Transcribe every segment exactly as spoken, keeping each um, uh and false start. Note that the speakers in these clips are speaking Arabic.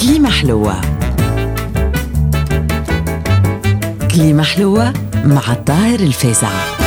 كليمة حلوة. كليمة حلوة مع الطاهر الفازع.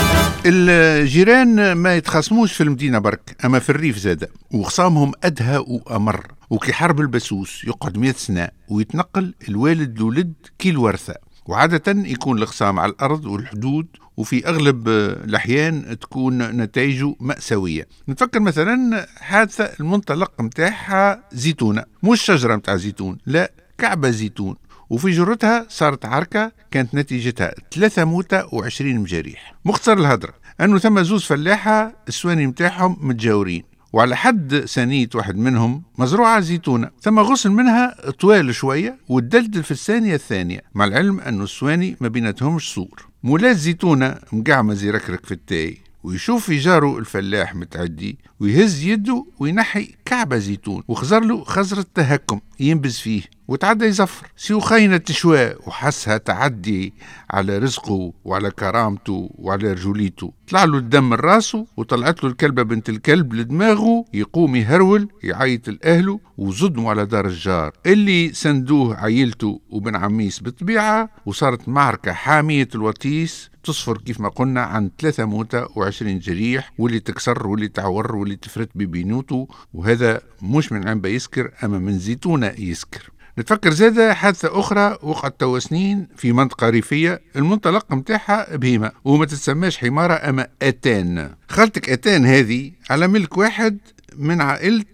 الجيران ما يتخاصموش في المدينة برك، أما في الريف زادة، وخصامهم أدهى وأمر، وكي حرب البسوس يقعد مئة سنة ويتنقل الوالد لولد كي الورثة، وعادة يكون الخصام على الأرض والحدود، وفي أغلب الأحيان تكون نتائجه مأساوية. نتفكر مثلا حادثة المنطلق متاعها زيتونة، مش شجرة متاع زيتون، لا كعبة زيتون، وفي جرتها صارت عركة كانت نتيجتها ثلاثة موتى وعشرين مجاريح. مختصر الهدرة أنه ثم زوز فلاحة السواني متاعهم متجاورين، وعلى حد ثانية واحد منهم مزروعة زيتونة، ثم غصن منها طوال شوية والدلدل في الثانية الثانية، مع العلم أنه السواني ما بيناتهمش سور. مولاة زيتونة مقعمة زيركرك في التاي، ويشوف في جاره الفلاح متعدي ويهز يده وينحي كعبة زيتون، وخزر له خزرة تهكم ينبز فيه، وتعدى يزفر سيو خاينة تشوى، وحسها تعدي على رزقه وعلى كرامته وعلى رجوليته. طلع له الدم من راسه، وطلعت له الكلبة بنت الكلب لدماغه، يقوم يهرول يعيط لأهله وزدموا على دار الجار اللي سندوه عيلته وبن عميس بالطبيعة. وصارت معركة حامية الوطيس تصفر كيف ما قلنا عن ثلاثة موتى وعشرين جريح، واللي تكسر واللي تعور واللي تفرت ببينوته، وهذا مش من عنبة يسكر أما من زيتونة يسكر. نتفكر زادة حادثة أخرى وقعت توا سنين في منطقة ريفية، المنطلق متاعها بهيمة وما تتسماش حمارة أما أتان. خالتك أتان هذه على ملك واحد من عائلة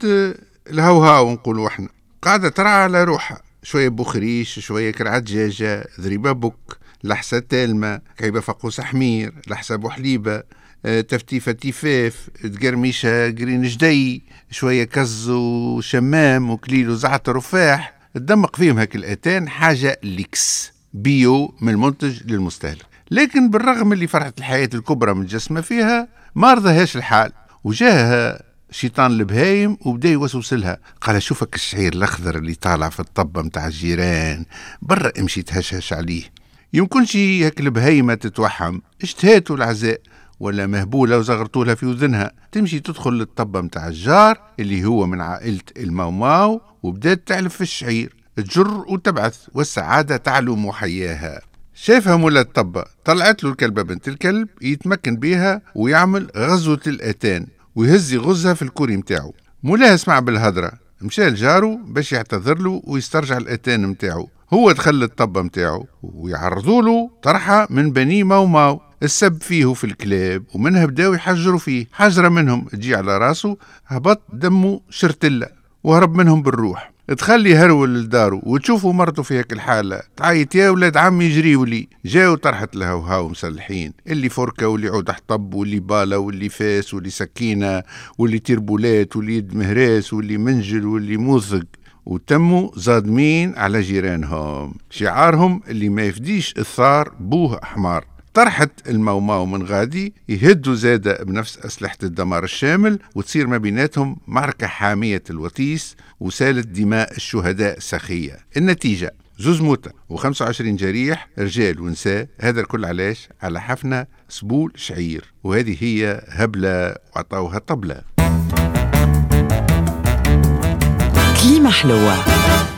الهوهاو نقولوا احنا، قاعدة ترعى على روحها، شوية بخريش، شوية كرعة دجاجة، ذريبة بك، لحسة تالمة، كعيبة فقوس حمير، لحسة بوحليبة، تفتيفة تيفاف، تقرميشة قرين جدي، شوية كز وشمام وكليل وزعتر وفاح. تدمق فيهم هاك الأتان حاجة ليكس بيو من المنتج للمستهلك. لكن بالرغم اللي فرحة الحياة الكبرى من جسمه فيها، ما رضاهاش الحال، وجاها شيطان البهايم وبدا يوسوس لها، قال شوفك الشعير الأخضر اللي طالع في الطبة متاع الجيران، برا امشي تهشهش عليه، يمكنش هاك البهايمة تتوحم، اشتهاتوا العزاء ولا مهبولة وزغرتولها في وذنها، تمشي تدخل للطبة متاع الجار اللي هو من عائلة الموماو، وبدات تعلف في الشعير، تجر وتبعث، والسعادة تعلو محياها. شافها مولا الطبة، طلعت له الكلبة بنت الكلب يتمكن بيها ويعمل غزوة الأتان، ويهز غزها في الكوري متاعه. مولاها سمع بالهدرة، مشى لجاره باش يعتذر له ويسترجع الأتان متاعه. هو دخل الطبة متاعه ويعرضوا له طرحة من بني ماو ماو، السب فيه في الكلاب، ومنها بداوا يحجروا فيه، حجرة منهم تجي على راسه، هبط دمه شرتلة وهرب منهم بالروح. تخلي هرول لداره وتشوفوا مرته في هيك الحالة تعيط يا ولاد عمي يجريوا لي. جاو طرحت الهوهاو مسلحين، اللي فركة واللي عود حطب واللي بالة واللي فاس واللي سكينة واللي تربولات واللي يد مهراس واللي منجل واللي موثق، وتموا صادمين على جيرانهم، شعارهم اللي ما يفديش الثار بوه حمار. طرحت الموماو من غادي يهدوا زادة بنفس أسلحة الدمار الشامل، وتصير ما بيناتهم معركة حامية الوتيس، وسالت دماء الشهداء سخية. النتيجة زوز موتى وخمسة وعشرين جريح، رجال ونساء. هذا الكل علاش؟ على حفنة سبول شعير، وهذه هي هبلة وعطاوها طبلة. كليمة حلوة.